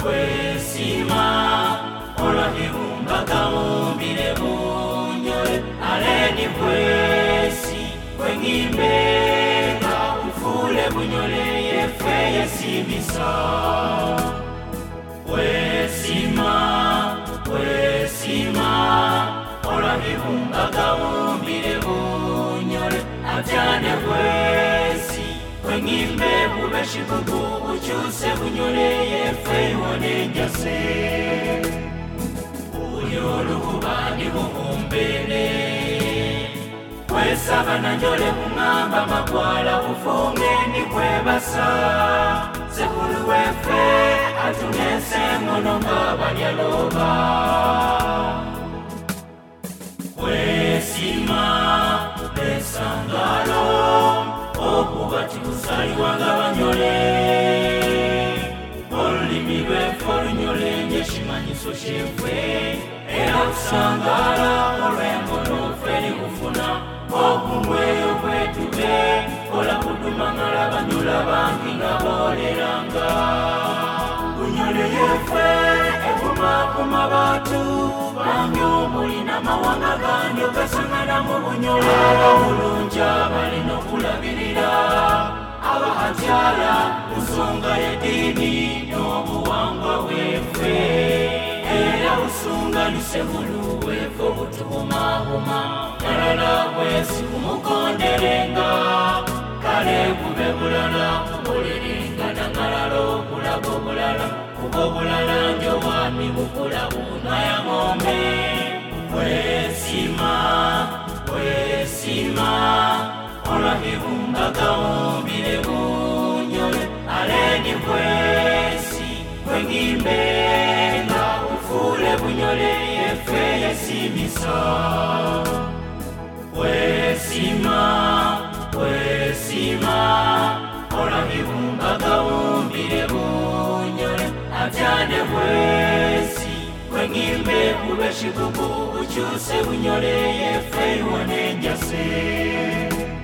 wesima olahibumba gawumbile bunyole aleni bwesi wengimbenga ufule bunyole yefe yesimisa wesima olahibumba gawumbile bunyole atyane bwesi wengimbe bubeshi bubu uchuse bunyole yefe iwonenjase unyolu kubani buhumbele wesaba nanjole kungamba makwala ufunge ni kwebasa sekulu wefe atunese mononga banyaloba wesima besangalo okubati kusaliwanga banyole olulimi lwefe olunyole njeshimanyiso shefwe era kusangala olw'engono ffe likufuna okumweyo kwetube ola kudumangala banyola bangi nga boleranga bunyole yefe ekumakuma batu bangi omulina mawanga gandi ogasangana mu bunyole abawulunja balina okulabirira abahatyala nsonga y'eddiini n'obuwangwa bwefe era busunganise bulu bwefe obutubumaabuma kalala bwesi kumukonderenga kale kube bulala kubuliringa nangalala okulaga obulala kuba obulala njowami bukula bunaya ng'ombe wesima olwahibumba gawumbile bunyole aleni bwesi wengimbenga ufule bunyole yefe yesimisa wesima olwahibumba gawumbile bunyole atyane bwesi wengimbe bubeshi bubu uchuse bunyole yefe iwonenjase